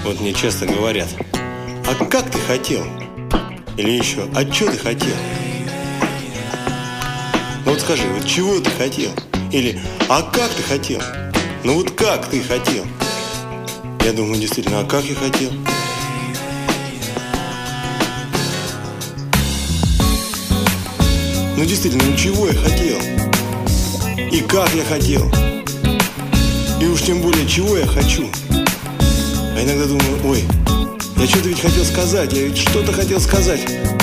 Вот мне часто говорят: а как ты хотел? Или еще: а что ты хотел? Ну вот скажи, вот чего ты хотел? Или: а как ты хотел? Ну вот как ты хотел? Я думаю, действительно, а как я хотел? Ну действительно, ну чего я хотел? И как я хотел? И уж тем более, чего я хочу? А иногда думаю: ой, я что-то ведь хотел сказать, я ведь что-то хотел сказать.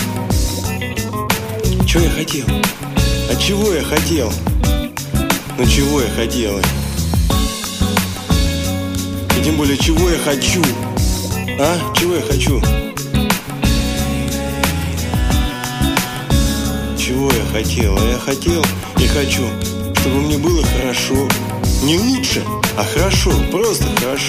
Чего я хотел? А чего я хотел? Ну чего я хотел? И тем более, чего я хочу? А? Чего я хочу? Чего я хотел? А я хотел и хочу, чтобы мне было хорошо. Не лучше, а хорошо, просто хорошо.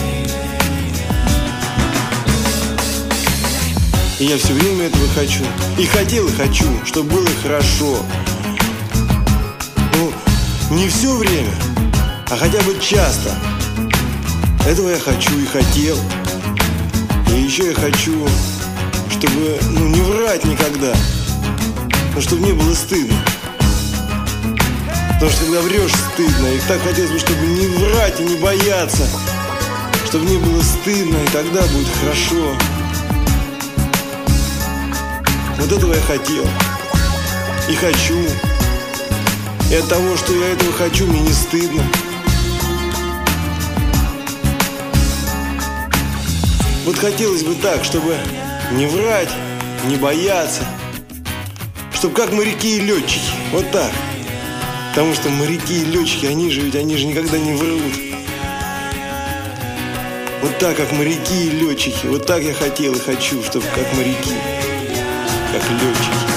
И я все время этого хочу. И хотел, и хочу, чтобы было хорошо. Ну, не все время, а хотя бы часто. Этого я хочу и хотел. И еще я хочу, чтобы, не врать никогда. Но чтобы не было стыдно. Потому что когда врешь, стыдно. И так хотелось бы, чтобы не врать и не бояться. Чтобы не было стыдно, и тогда будет хорошо. Вот этого я хотел. И хочу. И от того, что я этого хочу, мне не стыдно. Вот хотелось бы так, чтобы не врать, не бояться. Чтобы как моряки и летчики. Вот так. Потому что моряки и летчики, они же никогда не врут. Вот так, как моряки и летчики. Вот так я хотел и хочу, чтобы как моряки, как летчики.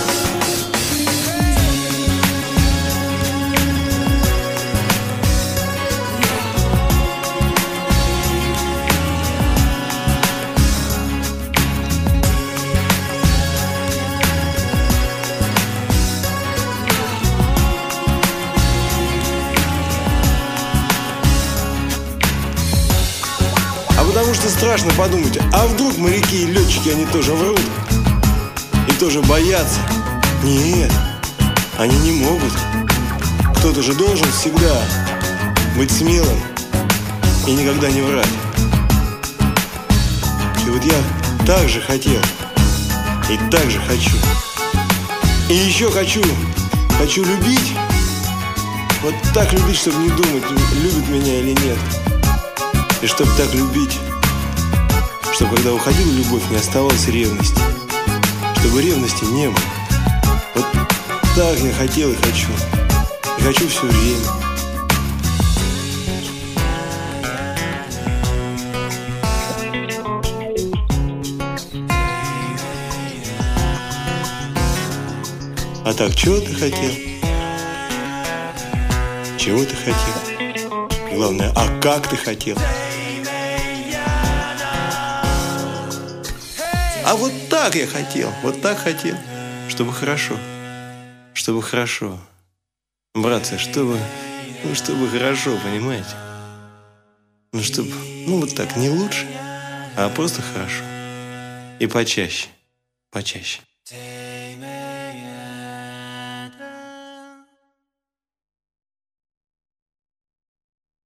Потому что страшно подумать, а вдруг моряки и летчики, они тоже врут? И тоже боятся? Нет, они не могут. Кто-то же должен всегда быть смелым и никогда не врать. И вот я так же хотел, и так же хочу. И еще хочу любить. Вот так любить, чтобы не думать, любит меня или нет. И чтобы так любить, чтобы когда уходила любовь, не оставалось ревности. Чтобы ревности не было. Вот так я хотел и хочу. И хочу все время. А так, чего ты хотел? Чего ты хотел? Главное, а как ты хотел? А вот так я хотел, вот так хотел, чтобы хорошо, братцы, чтобы хорошо, понимаете? Чтобы, вот так, не лучше, а просто хорошо. И почаще.